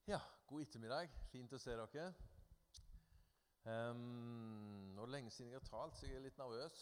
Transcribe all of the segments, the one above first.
Ja, god ettermiddag. Fint å se dere. Nå er det lenge siden jeg har talt, så jeg er litt nervøs.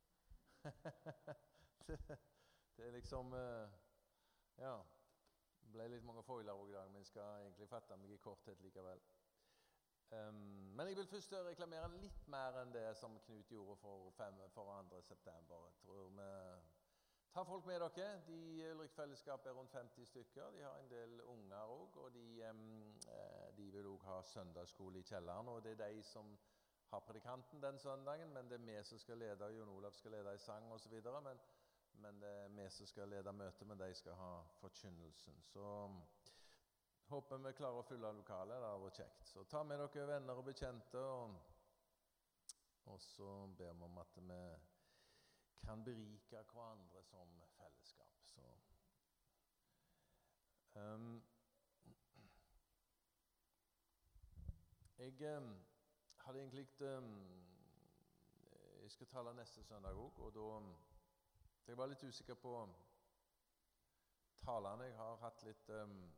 det er liksom, ja, det ble litt mange foiler i dag, men jeg skal egentlig fatte meg i korthet likevel. Men jeg vil først reklamere litt mer enn det som Knut gjorde for 2. september. Jeg tror vi tar folk med dere. De Ulrik-fellesskapet er rundt 50 stykker. De har en del unger også, og de vil også ha søndagsskole i kjelleren. Og det er de som har predikanten den søndagen, men det er vi som skal lede, Jon Olav skal lede i sang og så videre, men det er vi som skal lede møtet, men de skal ha forkynnelsen. Så håper vi klarer å fylle lokalet, det har vært kjekt. Så ta med dere venner og bekjente, og så ber vi om at vi kan berike hverandre som fellesskap. Så jeg hadde egentlig jeg skal tale neste søndag også, og da jeg var litt usikker på talene. Jeg har hatt litt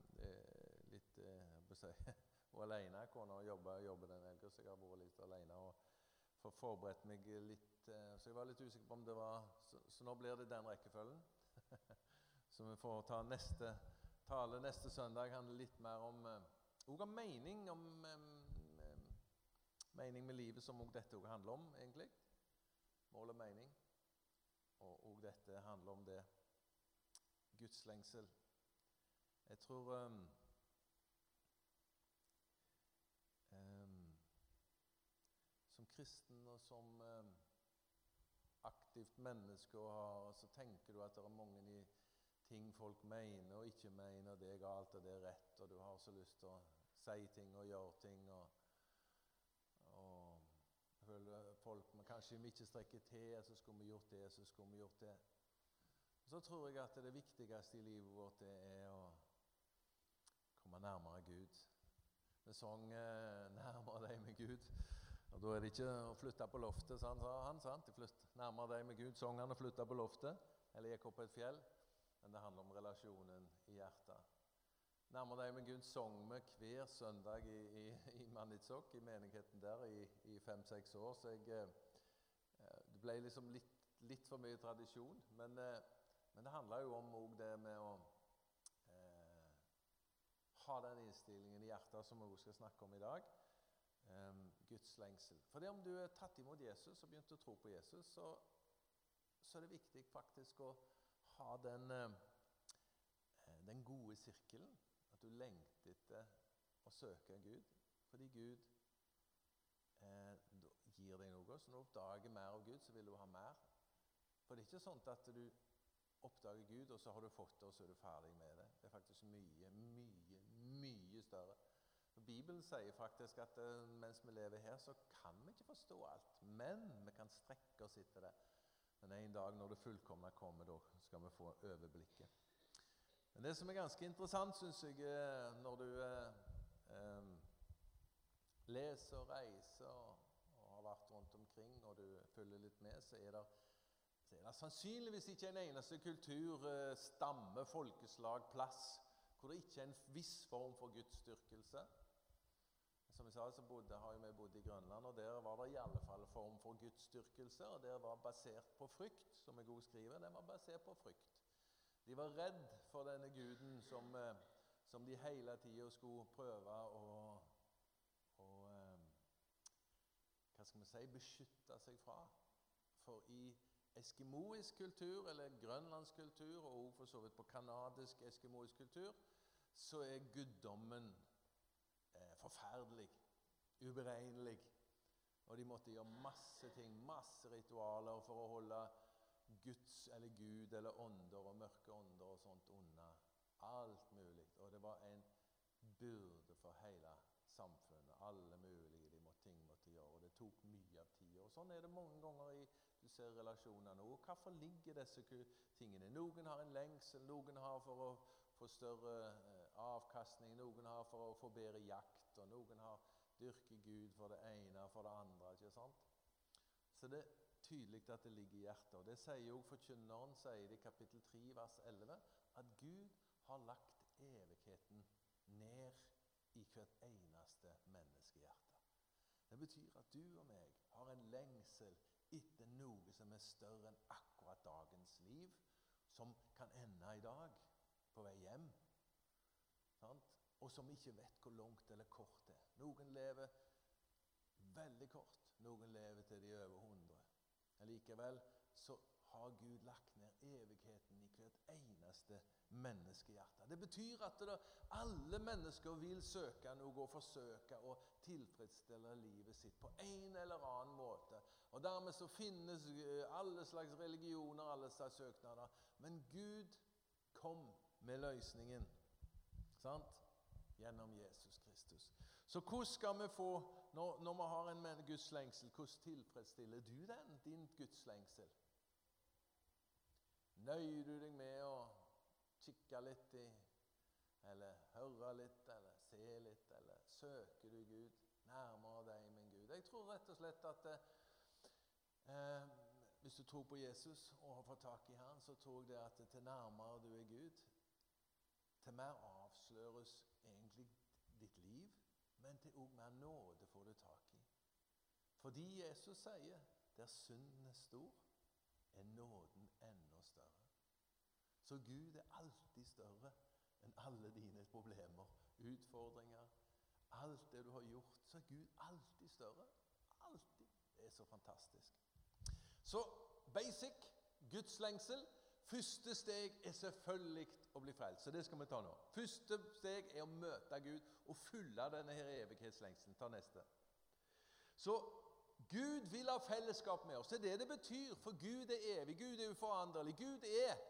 og alene, kona jobber den helgen, så jeg har vært litt alene og forberedt meg litt, så jeg var litt usikker på om det var, så nå blir det den rekkefølgen. Så vi får ta neste søndag, handler litt mer om mening, mening med livet, som også dette også handler om, egentlig. Mål og mening. Og dette handler om det. Guds lengsel. Jeg tror som kristen og som aktivt menneske så tenker du at det er mange ting folk mener og ikke mener, og det er galt og det er rett, og du har så lyst til å si ting og gjøre ting, og føler folk, men kanskje vi ikke strekker til, så skulle vi gjort det, så skulle vi gjort det. Så tror jeg at det viktigste i livet vårt det er å komme nærmere Gud. Vi sang nærmere deg med Gud, og da er det ikke å flytte på loftet, sant? De flytter nærmere deg med Gud, sang han å flytte på loftet, eller gikk opp på et fjell, men det handler om relasjonen i hjertet. Nærmere deg med Gud sang vi hver søndag i Manitsok, i menigheten der, i 5-6 år, så det ble liksom litt for mye tradisjon, men det handler jo om det med å ha den innstillingen i hjertet som vi også skal snakke om i dag. Guds lengsel. For det om du er tatt imot Jesus og begynt å tro på Jesus, så er det viktig faktisk å ha den gode sirkelen, at du lengter etter å søke Gud, fordi Gud gir deg noe, så når du oppdager mer av Gud, så vil du ha mer. For det er ikke sånn at du oppdager Gud, og så har du fått det, og så er du ferdig med det. Det er faktisk mye, mye, mye større. Bibelen sier faktisk at mens vi lever her, så kan vi ikke forstå alt, men vi kan strekke oss etter det. Men en dag når det fullkomne kommer, da skal vi få overblikket. Men det som er ganske interessant, synes jeg, når du leser og reiser og har vært rundt omkring, og du følger litt med, så er det sannsynligvis ikke en eneste kultur, stamme, folkeslag, plass, hvor det ikke er en viss form for Guds styrkelse. Som jeg sa, så har vi bodd i Grønland, og der var det i alle fall en form for Guds styrkelse, og det var basert på frykt, som jeg også skriver. Det var basert på frykt. De var redd for denne guden som de hele tiden skulle prøve å hva skal vi si, beskytte seg fra. For i eskimoisk kultur, eller grønlandsk kultur, og for så vidt på kanadisk eskimoisk kultur, så er guddommen forferdelig, uberegnelig, og de måtte gjøre masse ting, masse ritualer for å holde Guds eller Gud eller ånder og mørke ånder og sånt unna, alt mulig, og det var en byrde for hele samfunnet, alle mulige ting måtte gjøre, og det tok mye av tid, og sånn er det mange ganger du ser relasjonene, og hvorfor ligger disse tingene? Noen har en lengsel, noen har for å få større avkastning, noen har for å få bedre jakt, og noen har dyrket Gud for det ene og for det andre, ikke sant? Så det er tydelig at det ligger i hjertet, og det sier jo forkynneren, sier det i kapittel 3, vers 11, at Gud har lagt evigheten ned i hvert eneste menneskehjerte. Det betyr at du og meg har en lengsel etter noe som er større enn akkurat dagens liv, som kan ende i dag, på vei hjem. Sant? Og som ikke vet hvor langt eller kort det er. Noen lever veldig kort, noen lever til de over 100. Likevel så har Gud lagt ned evigheten i hvert eneste menneskehjerte. Det betyr at alle mennesker vil søke noe og forsøke å tilfredsstille livet sitt på en eller annen måte. Og dermed så finnes alle slags religioner, alle slags søknader. Men Gud kom med løsningen, sant? Gjennom Jesus Kristus. Så hvordan skal vi få, når vi har en Guds lengsel, hvordan tilfredsstiller du den, din Guds lengsel? Nøyer du deg med å kikke litt i, eller høre litt, eller se litt, eller søker du Gud, nærmere deg med Gud? Jeg tror rett og slett at hvis du tror på Jesus og har fått tak i han, så tror jeg det at til nærmere du er Gud, til mer avsløres egentlig ditt liv, men til også mer nåde får du tak i. Fordi Jesus sier, der synden er stor, er nåden enda større. Så Gud er alltid større enn alle dine problemer, utfordringer, alt det du har gjort, så er Gud alltid større. Alltid. Det er så fantastisk. Så basic, Guds lengsel. Første steg er selvfølgelig å bli frelst, så det skal vi ta nå. Første steg er å møte Gud og fylle denne her evighetslengselen. Ta neste. Så Gud vil ha fellesskap med oss. Det er det det betyr, for Gud er evig, Gud er uforanderlig. Gud er.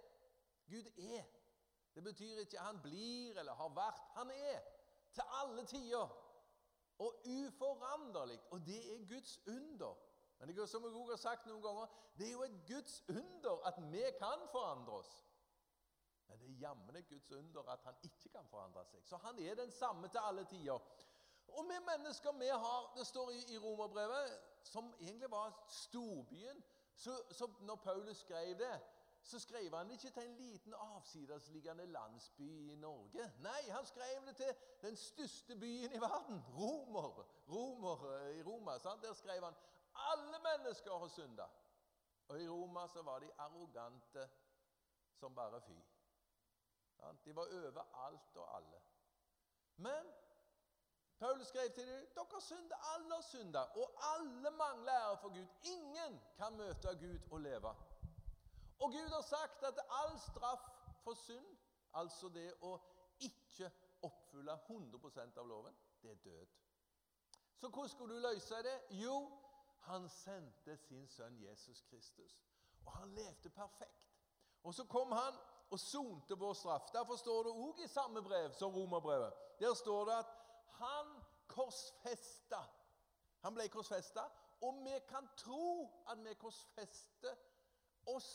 Det betyr ikke han blir eller har vært. Han er til alle tider og uforanderlig, og det er Guds under. Men det er som jeg også har sagt noen ganger, det er jo et Guds under at vi kan forandre oss. Men det er jammen et Guds under at han ikke kan forandre seg. Så han er den samme til alle tider. Og vi mennesker, vi har, det står i Romerbrevet, som egentlig var storbyen, så når Paulus skrev det, så skrev han det ikke til en liten avsidesliggende landsby i Norge. Nei, han skrev det til den største byen i verden, i Roma. Sant? Der skrev han, alle mennesker har syndet. Og i Roma så var de arrogante som bare fy. Sant? De var over alt og alle. Men Paulus skrev til dem, dere synder, alle har syndet, og alle mangler ære for Gud. Ingen kan møte Gud og leve. Og Gud har sagt at all straff for synd, altså det å ikke oppfylle 100% av loven, det er død. Så hvordan skulle du løse det? Jo, han sendte sin sønn Jesus Kristus, og han levde perfekt. Og så kom han og sonte vår straff. Derfor står det også i samme brev som Romerbrevet. Der står det at han korsfestet. Han ble korsfestet, og vi kan tro at vi korsfester oss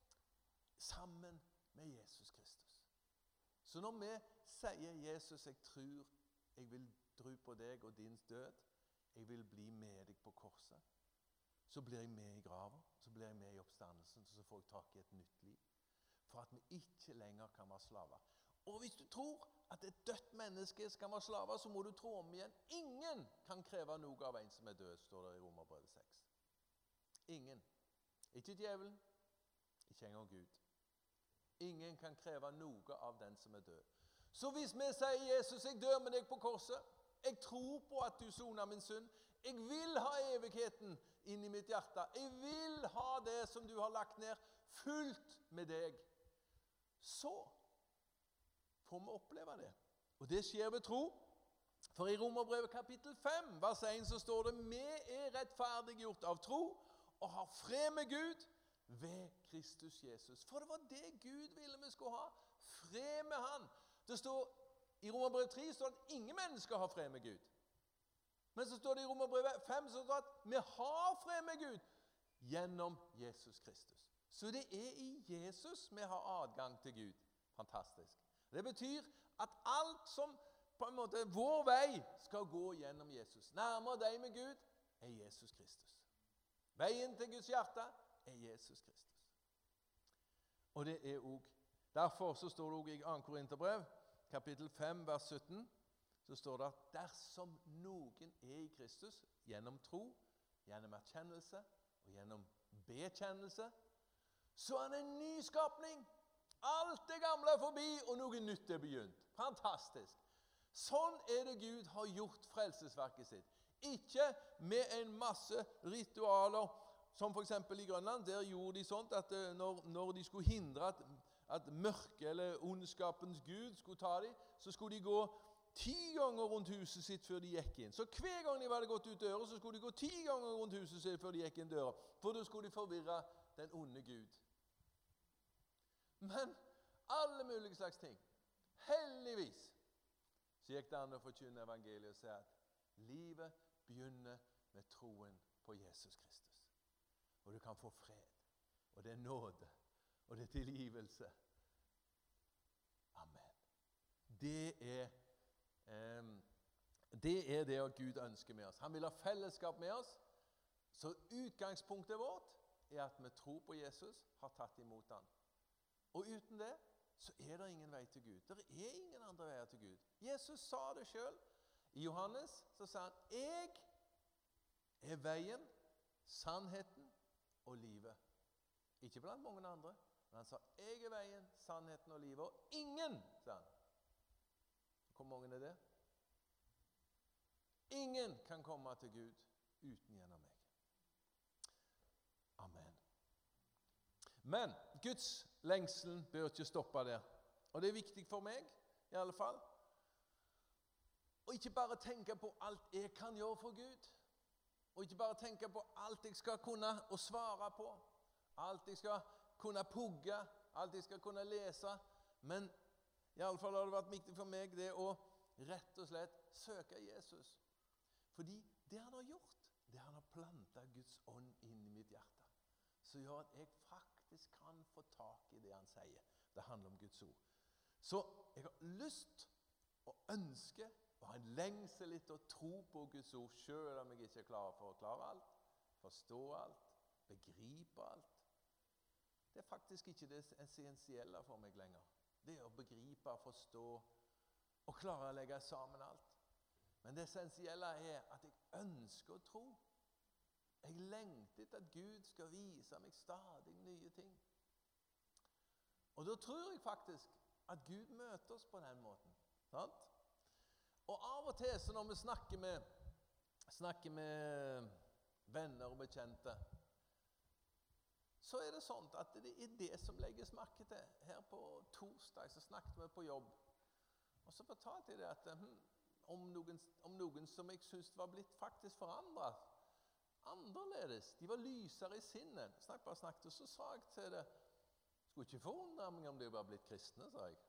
sammen med Jesus Kristus. Så når vi sier Jesus, jeg tror jeg vil tro på deg og din død, jeg vil bli med deg på korset, så blir jeg med i graven, så blir jeg med i oppstandelsen, så får jeg tak i et nytt liv. For at vi ikke lenger kan være slaver. Og hvis du tror at et dødt menneske skal være slaver, så må du tro om igjen. Ingen kan kreve noe av en som er død, står det i Romerbrevet 6. Ingen. Ikke djevelen, ikke engang Gud. Ingen kan kreve noe av den som er død. Så hvis vi sier, Jesus, jeg dør med deg på korset, jeg tror på at du soner min synd, jeg vil ha evigheten inn i mitt hjerte, jeg vil ha det som du har lagt ned, fullt med deg, så får vi oppleve det. Og det skjer ved tro. For i Romerbrevet kapittel 5, vers 1, så står det, vi er rettferdiggjort av tro, og har fred med Gud, ved Kristus Jesus. For det var det Gud ville vi skulle ha. Fred med han. Det står i Romerbrevet 3 står det at ingen mennesker har fred med Gud. Men så står det i Romerbrevet 5 så står det at vi har fred med Gud gjennom Jesus Kristus. Så det er i Jesus vi har adgang til Gud. Fantastisk. Det betyr at alt som på en måte vår vei skal gå gjennom Jesus. Nærmere deg med Gud er Jesus Kristus. Veien til Guds hjerte er Jesus Kristus. Og det er også, derfor så står det også i 2. Korinterbrev, kapittel 5, vers 17, så står det at dersom noen i Kristus, gjennom tro, gjennom erkjennelse og gjennom bekjennelse, så er det en ny skapning. Alt det gamle er forbi, og noe nytt er begynt. Fantastisk. Sånn er det Gud har gjort frelsesverket sitt. Ikke med en masse ritualer, som for eksempel i Grønland. Der gjorde de sånt at når de skulle hindre at mørke eller ondskapens Gud skulle ta dem, så skulle de gå 10 ganger rundt huset sitt før de gikk inn. Så hver gang de hadde gått ut døra, så skulle de gå 10 ganger rundt huset sitt før de gikk inn døra. For da skulle de forvirre den onde Gud. Men alle mulige slags ting. Heldigvis så gikk det an å forkynne evangeliet og si at livet begynner med troen på Jesus Kristus. Og du kan få fred, og det er nåde, og det er tilgivelse. Amen. Det er det Gud ønsker med oss. Han vil ha fellesskap med oss, så utgangspunktet vårt er at vi tror på Jesus, har tatt imot han. Og uten det, så er det ingen vei til Gud. Det er ingen andre veier til Gud. Jesus sa det selv. I Johannes så sa han, jeg er veien, sannheten og livet. Ikke blant mange andre, men han sa, jeg er veien, sannheten og livet, og ingen, sa han. Hvor mange er det? Ingen kan komme til Gud uten gjennom meg. Amen. Men Guds lengsel bør ikke stoppe der. Og det er viktig for meg, i alle fall. Og ikke bare tenke på alt jeg kan gjøre for Gud. Og ikke bare tenke på alt jeg skal kunne å svare på. Alt jeg skal kunne pugge. Alt jeg skal kunne lese. Men i alle fall har det vært viktig for meg det å rett og slett søke Jesus. Fordi det han har gjort, det han har plantet Guds ånd inn i mitt hjerte. Så gjør at jeg faktisk kan få tak i det han sier. Det handler om Guds ord. Så jeg har lyst og ønske og har en lengsel etter å tro på Guds ord, selv om jeg ikke er klar for å forklare alt, forstå alt, begripe alt. Det er faktisk ikke det essensielle for meg lenger. Det er å begripe, forstå og klare å legge sammen alt. Men det essensielle er at jeg ønsker å tro. Jeg lengter etter at Gud skal vise meg stadig nye ting. Og da tror jeg faktisk at Gud møter oss på den måten. Sant? Og av og til så når vi snakker med venner og bekjente, så er det sånn at det er det som legges merke til. Her på torsdag så snakket vi på jobb. Og så fortalte jeg det at om noen som jeg synes var blitt faktisk forandret, annerledes. De var lysere i sinnet. Snakket, og så sa jeg til det, skulle ikke forundre meg om de var blitt kristne, sa jeg.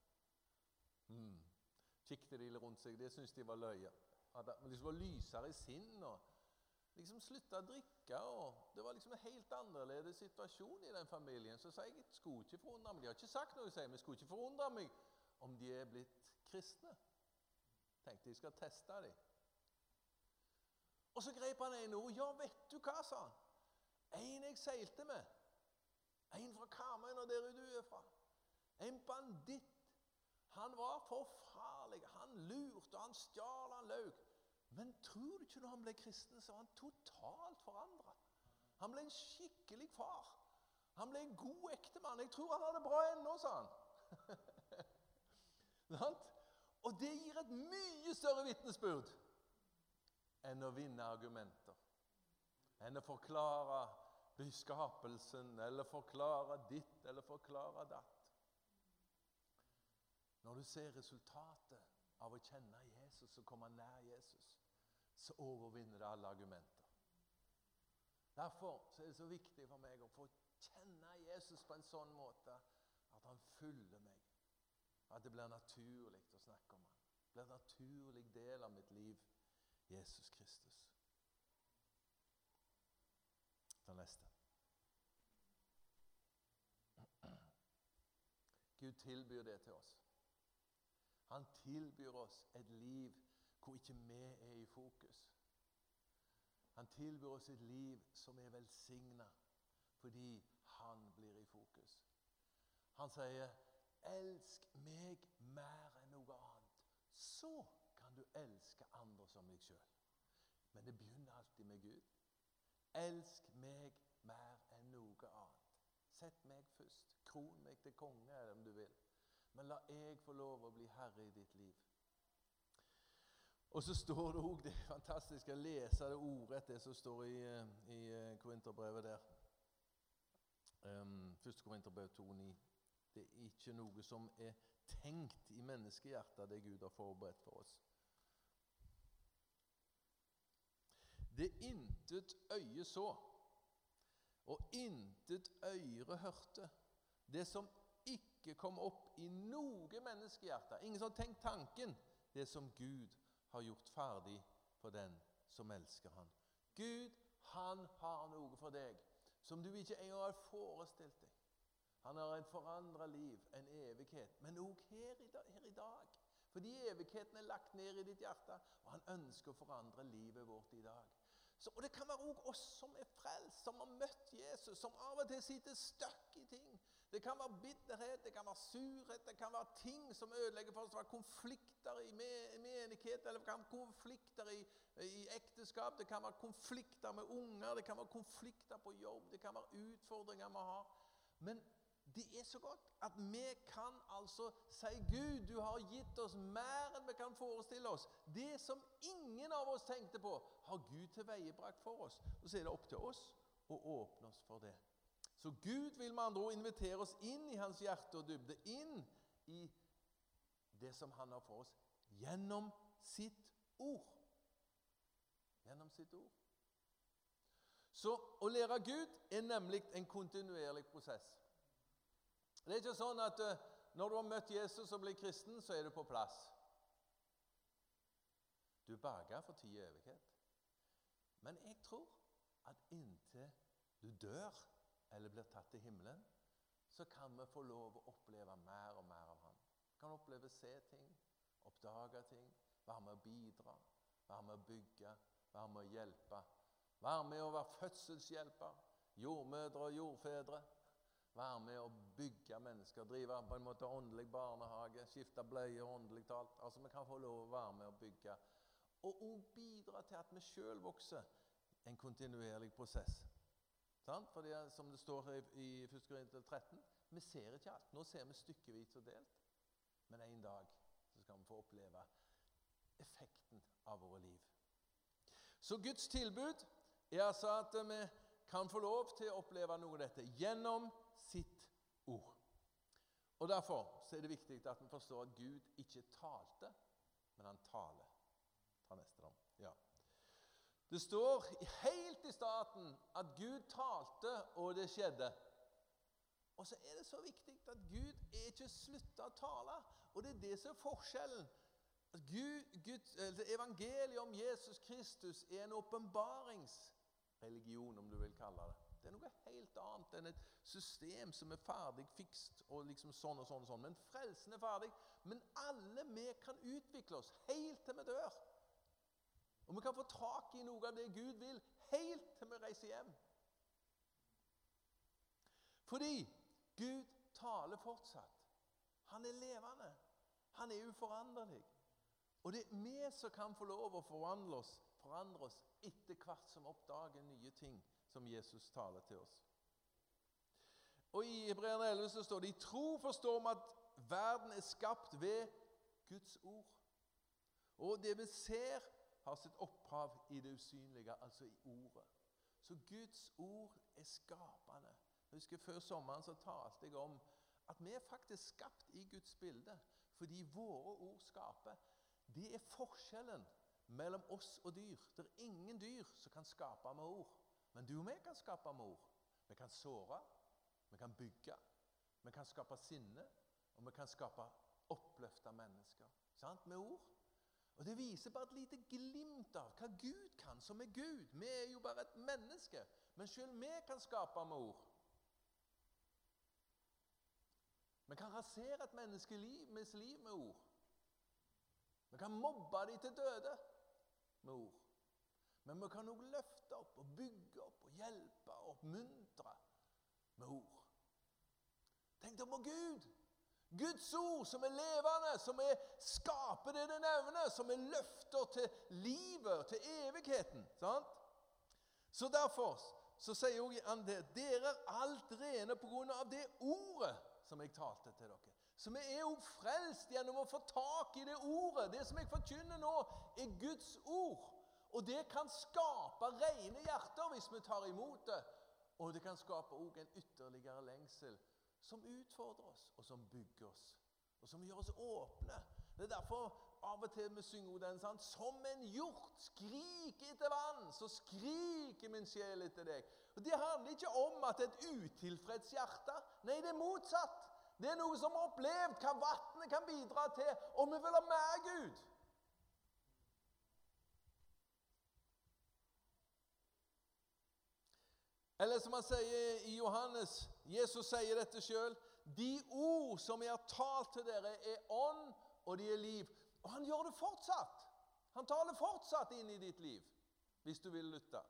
Kikket de rundt seg, det synes de var løye. Men de var lysere i sinnet, og liksom sluttet å drikke, og det var liksom en helt annerledes situasjon i den familien. Så sa jeg, skulle ikke forundre meg. De har ikke sagt noe, sier, men skulle ikke forundre meg om de er blitt kristne. Tenkte jeg skal teste dem. Og så grep han en ord. Ja, vet du hva, sa han? En jeg seilte med. En fra Karmøy, og der du er fra. En banditt. Han var forfarlig. Han lurte, han stjal, han løg. Men tror du ikke når han ble kristen, så var han totalt forandret. Han ble en skikkelig far. Han ble en god ektemann. Jeg tror han har det bra ennå, sa han. Og det gir et mye større vitnesbyrd enn å vinne argumenter, enn å forklare skapelsen, eller forklare ditt, eller forklare datt. Når du ser resultatet av å kjenne Jesus og komme nær Jesus, så overvinner det alle argumenter. Derfor så er det så viktig for meg å få kjenne Jesus på en sånn måte at han fyller meg. At det blir naturlig å snakke om han. Det blir en naturlig del av mitt liv. Jesus Kristus. Den neste. Gud tilbyr det til oss. Han tilbyr oss et liv hvor ikke vi er i fokus. Han tilbyr oss et liv som er velsignet fordi han blir i fokus. Han sier, elsk meg mer enn noe annet. Så kan kan du elske andre som deg selv. Men det begynner alltid med Gud. Elsk meg mer enn noe annet. Sett meg først. Kron meg til konge, om du vil. Men la jeg få lov å bli herre i ditt liv. Og så står det også det fantastiske, å lese det ordet, det som står i Korinterbrevet der. 1. Korinterbrev 2,9. Det er ikke noe som er tenkt i menneskehjertet, det Gud har forberedt for oss. Det intet øye så, og intet øre hørte, det som ikke kom opp i noe menneskehjerte. Ingen som har tenkt tanken, det som Gud har gjort ferdig for den som elsker han. Gud, han har noe for deg, som du ikke engang har forestilt deg. Han har et forandret liv, en evighet, men også her i dag. Fordi evigheten er lagt ned i ditt hjerte, og han ønsker å forandre livet vårt i dag. Og det kan være også oss som er frelst, som har møtt Jesus, som av og til sitter støkk i ting. Det kan være bitterhet, det kan være surhet, det kan være ting som ødelegger for oss. Det kan være konflikter i menighet, eller det kan være konflikter i ekteskap, det kan være konflikter med unger, det kan være konflikter på jobb, det kan være utfordringer vi har. Men det er så godt at vi kan altså si, Gud, du har gitt oss mer enn vi kan forestille oss. Det som ingen av oss tenkte på, har Gud tilveiebrakt for oss. Og så er det opp til oss å åpne oss for det. Så Gud vil med andre ord invitere oss inn i hans hjerte og dybde, inn i det som han har for oss, gjennom sitt ord. Gjennom sitt ord. Så å lære Gud er nemlig en kontinuerlig prosess. Det er ikke sånn at når du har møtt Jesus og blir kristen, så er du på plass. Du er berget for tid og evighet. Men jeg tror at inntil du dør eller blir tatt til himmelen, så kan vi få lov å oppleve mer og mer av han. Vi kan oppleve se ting, oppdage ting, være med å bidra, være med å bygge, være med å hjelpe, være med å være fødselshjelper, jordmødre og jordfedre, være med å bygge mennesker, drive på en måte åndelig barnehage, skifte bleier åndelig talt. Altså vi kan få lov å være med å bygge. Og bidra til at vi selv vokser en kontinuerlig prosess. Fordi som det står i 1. Korinterbrev 13, vi ser ikke alt. Nå ser vi stykkevis og delt. Men en dag så skal vi få oppleve effekten av våre liv. Så Guds tilbud er altså at vi kan få lov til å oppleve noe av dette gjennom sitt ord. Og derfor så er det viktig at vi forstår at Gud ikke talte, men han taler. Ta neste da. Ja. Det står helt i starten at Gud talte, og det skjedde. Og så er det så viktig at Gud er ikke sluttet å tale, og det er det som er forskjellen. Evangeliet om Jesus Kristus er en åpenbaringsreligion, om du vil kalle det. Det er noe helt annet enn et system som er ferdig fikst, og liksom sånn og sånn og sånn. Men frelsen er ferdig, men alle vi kan utvikle oss helt til vi dør. Og vi kan få tak i noe av det Gud vil, helt til vi reiser hjem. Fordi Gud taler fortsatt. Han er levende. Han er uforanderlig. Og det er vi som kan få lov å forandre oss etter hvert som oppdager nye ting som Jesus taler til oss. Og i Hebreerne 11 så står det, i tro forstår vi at verden er skapt ved Guds ord. Og det vi ser har sitt opphav i det usynlige, altså i ordet. Så Guds ord er skapende. Jeg husker før sommeren så talte jeg om at vi er faktisk skapt i Guds bilde, fordi våre ord skaper. Det er forskjellen mellom oss og dyr. Det er ingen dyr som kan skape med ord. Men du og vi kan skape med ord. Vi kan såre, vi kan bygge, vi kan skape sinne, og vi kan skape oppløfte mennesker. Sant? Med ord. Og det viser bare et lite glimt av hva Gud kan, som er Gud. Vi er jo bare et menneske, men selv vi kan skape med ord. Vi kan rasere et menneskes liv med ord. Vi kan mobbe dem til døde med ord. Men vi kan også løfte opp og bygge opp og hjelpe og oppmuntre med ord. Tenk deg på Gud. Guds ord som levende, som skaper det den evne, som løfter til livet, til evigheten. Sant? Så derfor så sier også han det, dere alt rene på grunn av det ordet som jeg talte til dere. Så vi jo frelst gjennom å få tak i det ordet. Det som jeg forkynner nå Guds ord. Og det kan skape rene hjerter hvis vi tar imot det. Og det kan skape også en ytterligere lengsel som utfordrer oss, og som bygger oss, og som gjør oss åpne. Det derfor av og til vi synger den sånn, som en hjort skriker etter vann, så skriker min sjel etter deg. Og det handler ikke om at det et utilfreds hjerte. Nei, det motsatt. Det noe som har opplevd hva vattnet kan bidra til, og vi vil ha mer Gud. Eller som han sier i Johannes, Jesus sier dette selv, de ord som jeg har talt til dere ånd, og de liv. Og han gjør det fortsatt. Han taler fortsatt inn i ditt liv, hvis du vil lytte.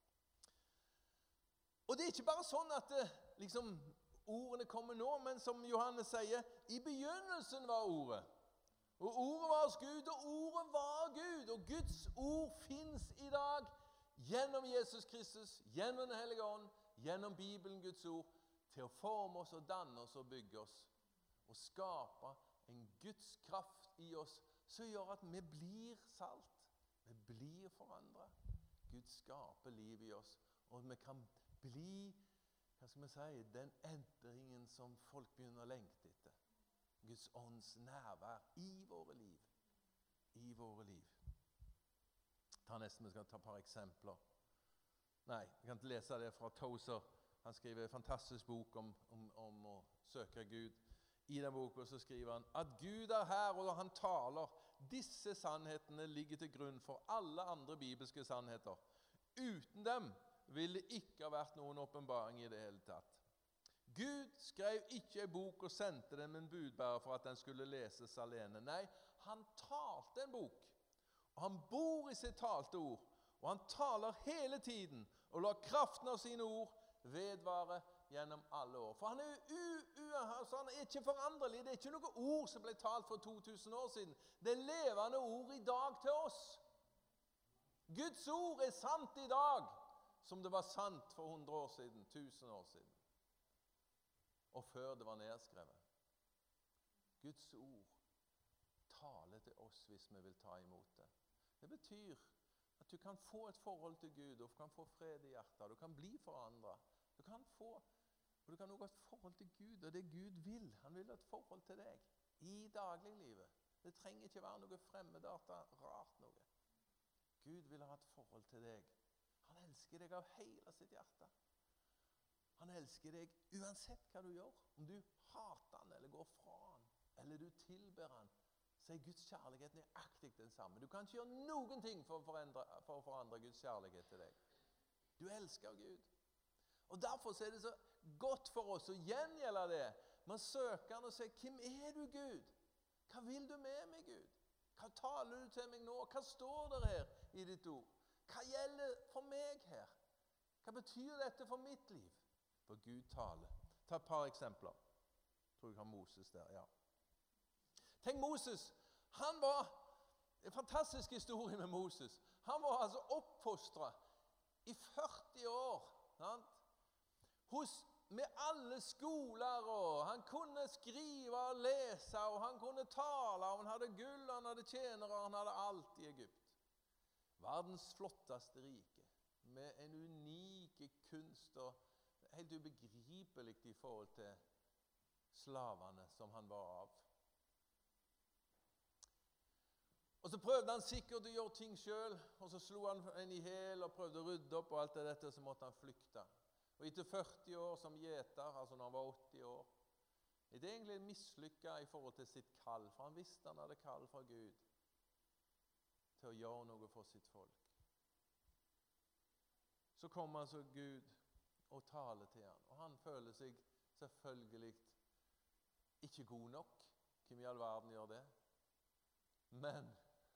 Og det ikke bare sånn at ordene kommer nå, men som Johannes sier, i begynnelsen var ordet. Og ordet var hos Gud, og ordet var Gud. Og Guds ord finnes i dag, gjennom Jesus Kristus, gjennom Den hellige ånd, gjennom Bibelen, Guds ord, til å forme oss og danne oss og bygge oss, og skape en Guds kraft i oss, som gjør at vi blir salt, vi blir forandret. Gud skaper liv i oss, og vi kan bli, hva skal vi si, den endringen som folk begynner å lengte etter. Guds ånds nærvær i våre liv, i våre liv. Vi skal ta et par eksempler. Nei, vi kan ikke lese det fra Tozer. Han skriver en fantastisk bok om å søke Gud. I den boken så skriver han at Gud her, og han taler. Disse sannhetene ligger til grunn for alle andre bibelske sannheter. Uten dem ville det ikke ha vært noen åpenbaring i det hele tatt. Gud skrev ikke en bok og sendte den med en budbærer for at den skulle leses alene. Nei, han talte en bok. Og han bor i sitt talte ord, og han taler hele tiden, og lar kraften av sine ord vedvare gjennom alle år. For han han ikke foranderlig, det ikke noe ord som ble talt for 2000 år siden. Det levende ord i dag til oss. Guds ord sant i dag, som det var sant for 100 år siden, 1000 år siden. Og før det var nedskrevet. Guds ord taler til oss hvis vi vil ta imot det. Det betyr at du kan få et forhold til Gud, og du kan få fred i hjertet, du kan bli forandret. Du kan også ha et forhold til Gud, og det Gud vil. Han vil ha et forhold til deg i dagliglivet. Det trenger ikke være noe fremmedart, rart noe. Gud vil ha et forhold til deg. Han elsker deg av hele sitt hjerte. Han elsker deg uansett hva du gjør. Om du hater han, eller går fra han, eller du tilber han, så Guds kjærlighet nøyaktig den samme. Du kan ikke gjøre noen ting for å forandre Guds kjærlighet til deg. Du elsker Gud. Og derfor er det så godt for oss å gjengjelde det. Man søker han og sier, hvem du Gud? Hva vil du med meg, Gud? Hva taler du til meg nå? Hva står det her i ditt ord? Hva gjelder for meg her? Hva betyr dette for mitt liv? For Gud taler. Ta et par eksempler. Jeg tror jeg har Moses der, ja. Tenk Moses, han var en fantastisk historie med Moses. Han var altså oppfostret i 40 år, sant? Med alle skoler, og han kunne skrive og lese, og han kunne tale, og han hadde gull, han hadde tjenere, han hadde alt i Egypt. Verdens flotteste rike, med en unik kunst, og helt ubegripelig i forhold til slavene som han var av. Og så prøvde han sikkert å gjøre ting selv, og så slo han en i hel og prøvde å rydde opp, og alt det dette, så måtte han flykte. Og etter 40 år som gjeter, altså når han var 80 år, det egentlig mislykket i forhold til sitt kall, for han visste han hadde kall fra Gud til å gjøre noe for sitt folk. Så kommer altså Gud og taler til han, og han føler seg selvfølgelig ikke god nok. Hvem i all verden gjør det? Men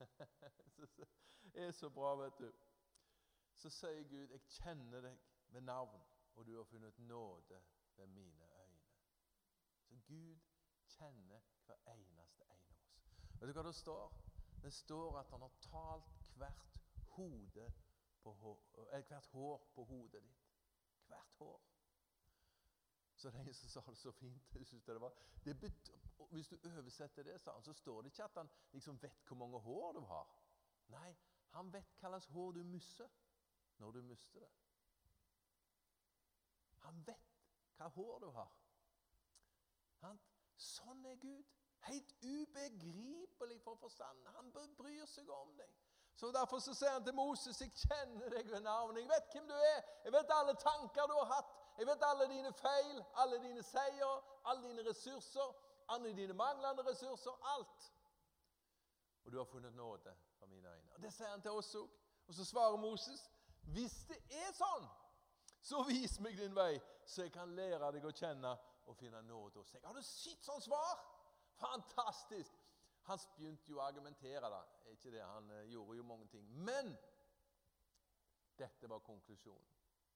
det så bra, vet du. Så sier Gud, jeg kjenner deg med navn, og du har funnet nåde ved mine øyne. Så Gud kjenner hver eneste en av oss. Vet du hva det står? Det står at han har talt hvert hår på hodet ditt. Hvert hår. Så det er en som sa det så fint. Jeg synes det var. Hvis du oversetter det, sa han, så står det ikke at han liksom vet hvor mange hår du har. Nei, han vet hva slags hår du misser når du mister det. Han vet hva hår du har. Sånn er Gud. Helt ubegripelig for forstand. Han bryr seg om deg. Så derfor så sier han til Moses, jeg kjenner deg ved navn. Jeg vet hvem du er. Jeg vet alle tanker du har hatt. Jeg vet alle dine feil, alle dine seier, alle dine ressurser, alle dine manglende ressurser, alt. Og du har funnet nåde for mine øyne. Og det sier han til oss også. Og så svarer Moses, hvis det er sånn, så vis meg din vei, så jeg kan lære deg å kjenne og finne nåde hos deg. Har du sett sånn svar? Fantastisk! Han begynte jo å argumentere da. Ikke det, han gjorde jo mange ting. Men dette var konklusjonen.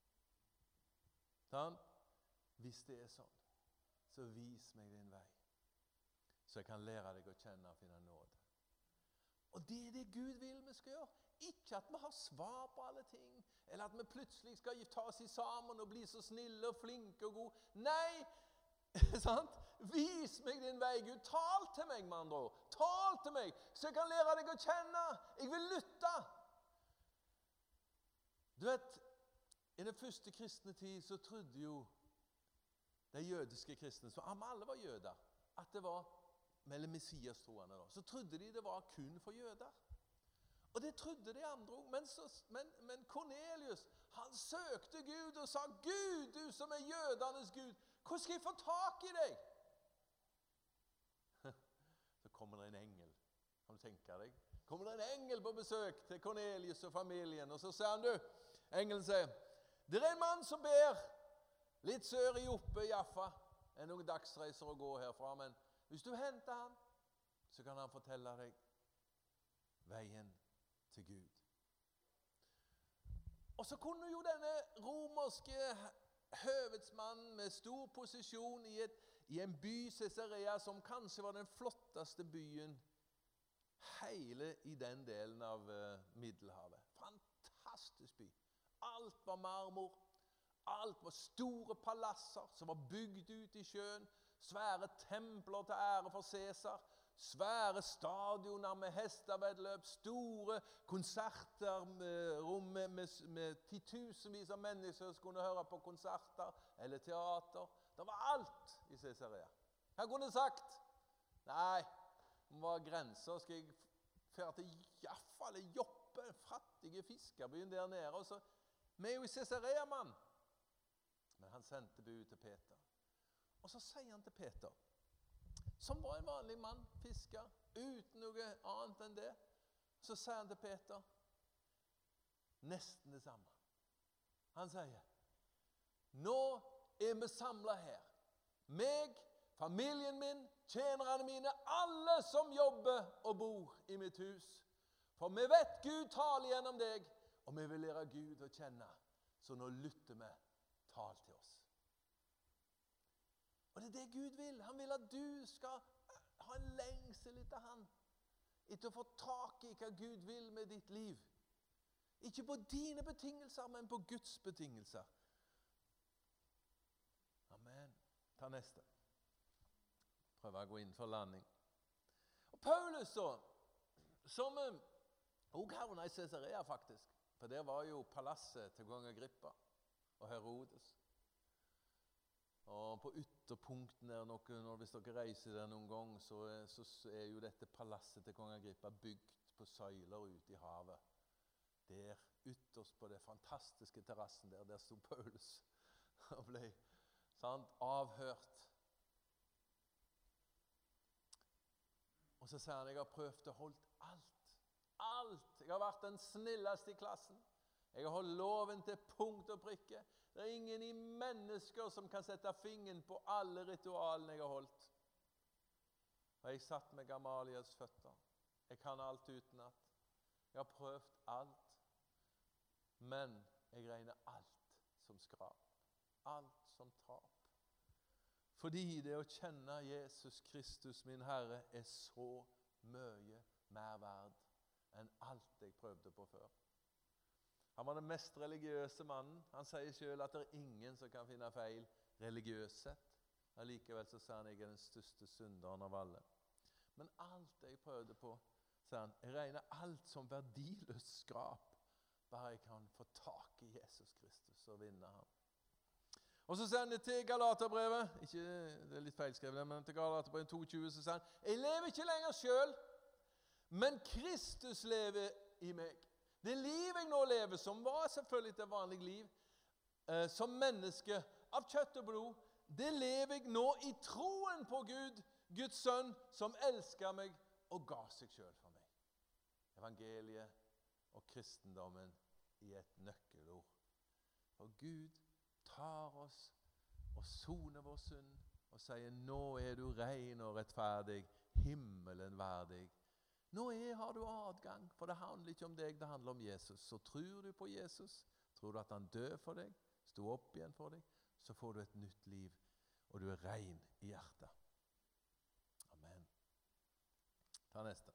Sånn? Hvis det er sånn, så vis meg din vei, så jeg kan lære deg å kjenne og finne nåde. Og det er det Gud vil vi skal gjøre. Ikke at vi har svar på alle ting, eller at vi plutselig skal ta oss sammen og bli så snille og flinke og gode. Nei, sant? Vis meg din vei, Gud. Tal til meg, med andre ord. Tal til meg, så jeg kan lære deg å kjenne. Jeg vil lytte. Du vet, i den første kristne tid så trodde jo de jødiske kristne, så alle var jøder, at det var, eller messias-troende da, så trodde de det var kun for jøder. Og det trodde de andre også, men Kornelius, han søkte Gud og sa, Gud, du som er jødenes Gud, hvordan skal jeg få tak i deg? Så kommer det en engel, kan du tenke deg? Kommer det en engel på besøk til Kornelius og familien, og så sier han, engelen sier, det er en mann som ber litt sør i Joppe, Jaffa. Det er noen dagsreiser å gå herfra, men hvis du henter han, så kan han fortelle deg veien til Gud. Og så kunne jo denne romerske høvedsmannen med stor posisjon i en by, Caesarea, som kanskje var den flotteste byen hele i den delen av Middelhavet. Fantastisk by. Alt var marmor, alt var store palasser som var bygd ut i sjøen, svære templer til ære for Caesar, svære stadioner med hestevedløp, store konserter, rom med titusenvis av mennesker som kunne høre på konserter eller teater. Det var alt i Caesarea. Han kunne sagt, nei, det var grenser, skal jeg føre til Jaffa eller Joppe, fattige fiskerbyen der nede, og så vi er jo i Caesarea, mann. Men han sendte bud til Peter. Og så sier han til Peter, som var en vanlig mann, fisker, uten noe annet enn det, så sier han til Peter, nesten det samme. Han sier, nå er vi samlet her. Meg, familien min, tjenerne mine, alle som jobber og bor i mitt hus. For vi vet Gud taler gjennom deg, og vi vil lære Gud å kjenne. Så nå lytter vi, tal til oss. Og det er det Gud vil. Han vil at du skal ha en lengsel etter han. Etter å få tak i hva Gud vil med ditt liv. Ikke på dine betingelser, men på Guds betingelser. Amen. Ta neste. Prøv å gå inn for landing. Og Paulus så, som også havna i Caesarea faktisk. For der var jo palasset til kong Agrippa og Herodes. Og på ytterpunkten der, hvis dere reiser der noen gang, så er jo dette palasset til kong Agrippa bygd på søyler ute i havet. Der ytterst på det fantastiske terrassen der stod Paulus og ble avhørt. Og så sier han, jeg har prøvd å holde alt. Jeg har vært den snilleste i klassen. Jeg har holdt loven til punkt og prikke. Det er ingen i mennesker som kan sette fingeren på alle ritualene jeg har holdt. Og jeg satt med Gamaliels føtter. Jeg kan alt utenat. Jeg har prøvd alt. Men jeg regner alt som skrap. Alt som trap. Fordi det å kjenne Jesus Kristus, min Herre, er så mye mer verd enn alt jeg prøvde på før. Han var den mest religiøse mannen. Han sier selv at det er ingen som kan finne feil religiøst sett. Allikevel så sier han, jeg er den største synderen av alle. Men alt jeg prøvde på, sier han, jeg regner alt som verdiløst skrap, bare jeg kan få tak i Jesus Kristus og vinne ham. Og så sier han det til Galaterbrevet, ikke, det er litt feilskrevet, men til Galaterbrevet 2,20, så sier han, jeg lever ikke lenger selv, men Kristus lever i meg. Det liv jeg nå lever, som var selvfølgelig et vanlig liv, som menneske av kjøtt og blod, det lever jeg nå i troen på Gud, Guds sønn, som elsker meg og ga seg selv for meg. Evangeliet og kristendommen i et nøkkelord. Og Gud tar oss og soner vår synd og sier, nå er du ren og rettferdig, himmelen verdig. Nå har du adgang, for det handler ikke om deg, det handler om Jesus. Så tror du på Jesus, tror du at han dør for deg, stod opp igjen for deg, så får du et nytt liv, og du er ren i hjertet. Amen. Ta neste.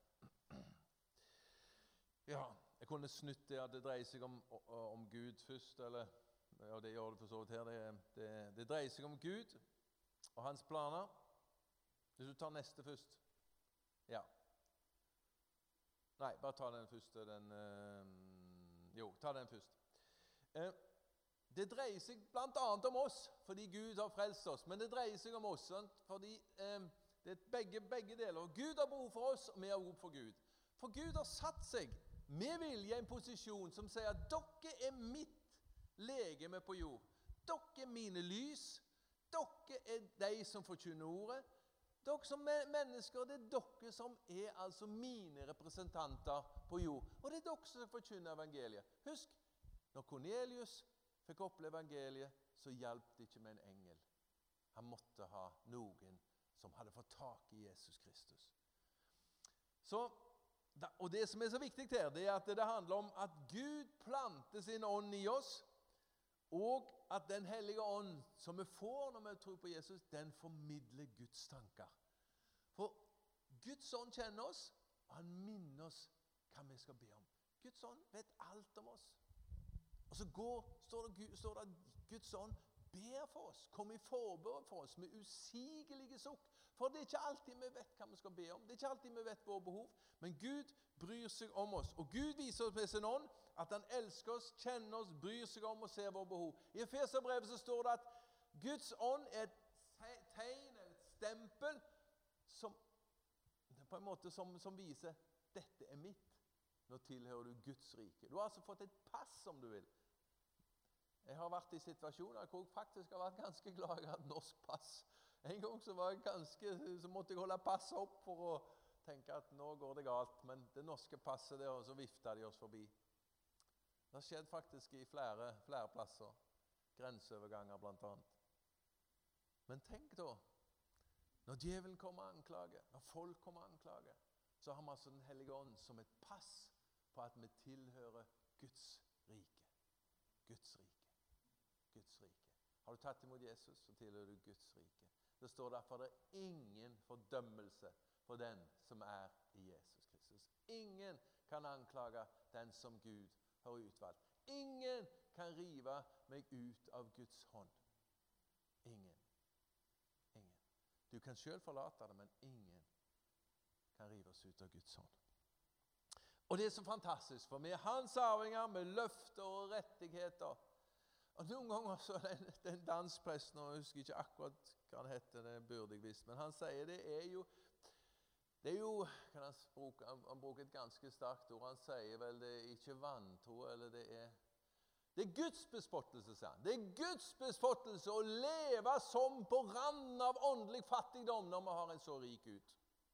Ja, jeg kunne snutt det at det dreier seg om Gud først, eller, ja, det gjør det for så vidt her, det dreier seg om Gud og hans planer. Hvis du tar neste først. Ja. Nei, bare ta den første, ta den først. Det dreier seg blant annet om oss, fordi Gud har frelst oss, men det dreier seg om oss, fordi det er begge deler. Gud har behov for oss, og vi har behov for Gud. For Gud har satt seg med vilje i en posisjon som sier at dere er mitt legeme på jord. Dere er mine lys. Dere er de som forkynner ordet. Dere som mennesker, det er dere som er altså mine representanter på jord. Og det er dere som forkynner evangeliet. Husk, når Cornelius fikk oppleve evangeliet, så hjalp det ikke med en engel. Han måtte ha noen som hadde fått tak i Jesus Kristus. Og det som er så viktig her, det er at det handler om at Gud planter sin ånd i oss, og at den hellige ånd som vi får når vi tror på Jesus, den formidler Guds tanker. For Guds ånd kjenner oss, og han minner oss hva vi skal be om. Guds ånd vet alt om oss. Og så står det at Guds ånd ber for oss, kommer i forbønn for oss med usigelige sukk. For det er ikke alltid vi vet hva vi skal be om. Det er ikke alltid vi vet våre behov. Men Gud bryr seg om oss. Og Gud viser oss med sin ånd at han elsker oss, kjenner oss, bryr seg om og ser våre behov. I Efeserbrevet så står det at Guds ånd er et tegn, eller et stempel, som på en måte som viser dette er mitt. Nå tilhører du Guds rike. Du har altså fått et pass, om du vil. Jeg har vært i situasjoner hvor jeg faktisk har vært ganske glad i å ha et norsk pass. En gang så måtte jeg holde passet opp for å tenke at nå går det galt, men det norske passet der, og så viftet de oss forbi. Det har skjedd faktisk i flere plasser, grenseoverganger blant annet. Men tenk da, når djevelen kommer og anklager, når folk kommer og anklager, så har vi altså den hellige ånd som et pass på at vi tilhører Guds rike. Guds rike. Guds rike. Har du tatt imot Jesus, så tilhører du Guds rike. Det står derfor det er ingen fordømmelse for den som er i Jesus Kristus. Ingen kan anklage den som Gud har utvalgt. Ingen kan rive meg ut av Guds hånd. Ingen. Ingen. Du kan selv forlate det, men ingen kan rive oss ut av Guds hånd. Og det er så fantastisk, for vi er hans arvinger med løfter og rettigheter. Og noen ganger så er det en dansprest, nå husker jeg ikke akkurat hva han heter, det burde jeg visst, men han sier det er jo, han bruker et ganske sterkt ord, han sier vel det er ikke vantro, eller det er Guds bespottelse, sier han. Det er Guds bespottelse å leve som på randen av åndelig fattigdom når vi har en så rik ut.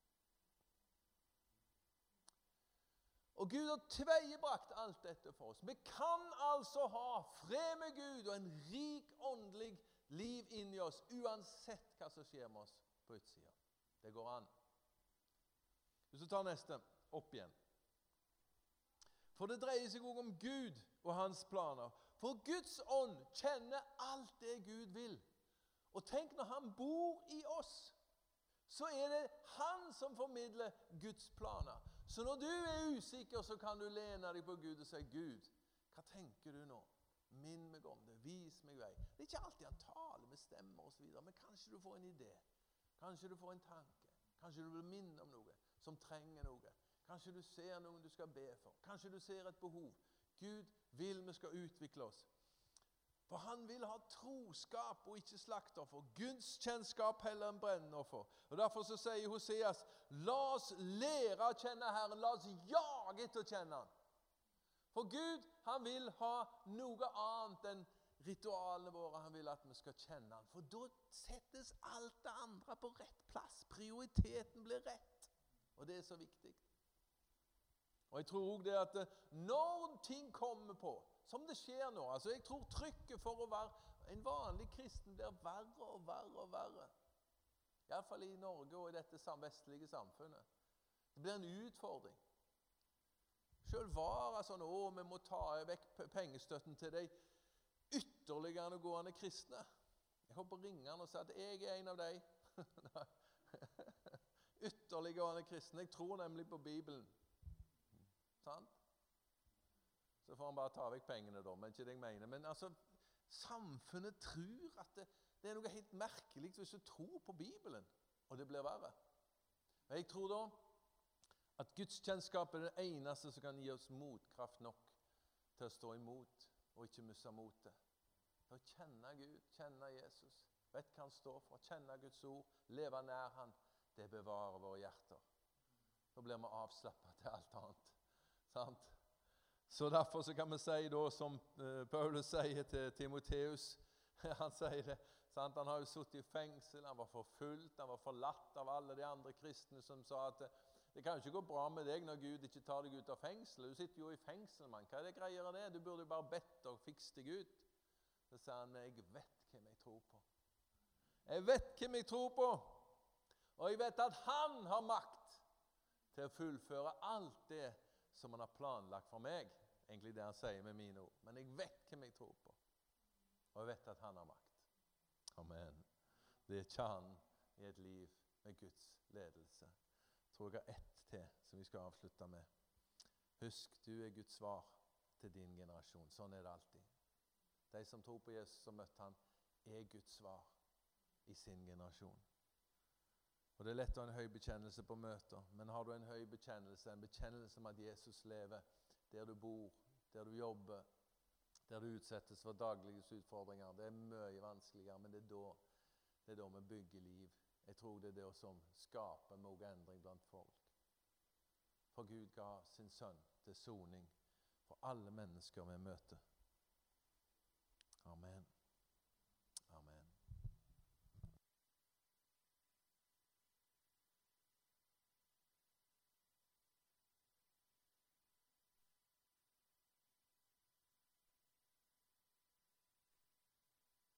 Og Gud har tveibrakt alt dette for oss. Vi kan altså ha fred med Gud og en rik åndelig liv inni oss, uansett hva som skjer med oss på utsida. Det går an. Hvis du tar neste, opp igjen. For det dreier seg også om Gud og hans planer. For Guds ånd kjenner alt det Gud vil. Og tenk når han bor i oss, så det han som formidler Guds planer. Så når du usikker, så kan du lene deg på Gud og si, Gud, hva tenker du nå? Minn meg om det, vis meg vei. Det ikke alltid han taler med stemmer og så videre, men kanskje du får en idé. Kanskje du får en tanke. Kanskje du vil minne om noe som trenger noe. Kanskje du ser noen du skal be for. Kanskje du ser et behov. Gud vil vi skal utvikle oss. For han vil ha troskap og ikke slaktoffer. Gudskjennskap heller enn brennoffer. Og derfor så sier Hoseas, la oss lære å kjenne Herren. La oss jage etter å kjenne han. For Gud, han vil ha noe annet enn ritualene våre. Han vil at vi skal kjenne han. For da settes alt det andre på rett plass. Prioriteten blir rett. Og det så viktig. Og jeg tror også det at når ting kommer på, som det skjer nå, altså jeg tror trykket for å være en vanlig kristen blir verre og verre og verre. I hvert fall i Norge og i dette vestlige samfunnet. Det blir en utfordring. Selv var sånn, vi må ta vekk pengestøtten til de ytterligere gående kristne. Jeg håper ringer han og sier at jeg en av de ytterligere kristne. Jeg tror nemlig på Bibelen. Sant? Så får han bare ta vekk pengene da, men ikke det jeg mener. Men altså, samfunnet tror at det noe helt merkelig hvis du tror på Bibelen, og det blir verre. Og jeg tror da at gudskjennskap det eneste som kan gi oss motkraft nok til å stå imot og ikke miste motet. Det å kjenne Gud, kjenne Jesus, vet hva han står for, kjenne Guds ord, leve nær han, det bevarer våre hjerter. Da blir vi avslappet til alt annet. Sant? Så derfor så kan vi si da, som Paulus sier til Timoteus, han sier det, sant? Han har jo suttet i fengsel, han var forfulgt, han var forlatt av alle de andre kristne som sa at det kan jo ikke gå bra med deg når Gud ikke tar deg ut av fengsel. Du sitter jo i fengsel, mann. Hva det greier det? Du burde jo bare bedt og fikse deg ut. Så sa han, jeg vet hvem jeg tror på. Jeg vet hvem jeg tror på. Og jeg vet at han har makt til å fullføre alt det som han har planlagt for meg. Egentlig det han sier med mine ord. Men jeg vet hvem jeg tror på. Og jeg vet at han har makt. Amen. Det er kjernen i et liv med Guds ledelse. Jeg tror jeg har ett til som vi skal avslutte med. Husk, du er Guds svar til din generasjon. Sånn er det alltid. De som tror på Jesus og møtte han, er Guds svar i sin generasjon. Og det er lett å ha en høy bekjennelse på møter, men har du en høy bekjennelse, en bekjennelse om at Jesus lever der du bor, der du jobber, der du utsettes for daglige utfordringer, det er mye vanskeligere, men det er da vi bygger liv. Jeg tror det er det som skaper noe endring blant folk. For Gud ga sin sønn til soning for alle mennesker vi møter.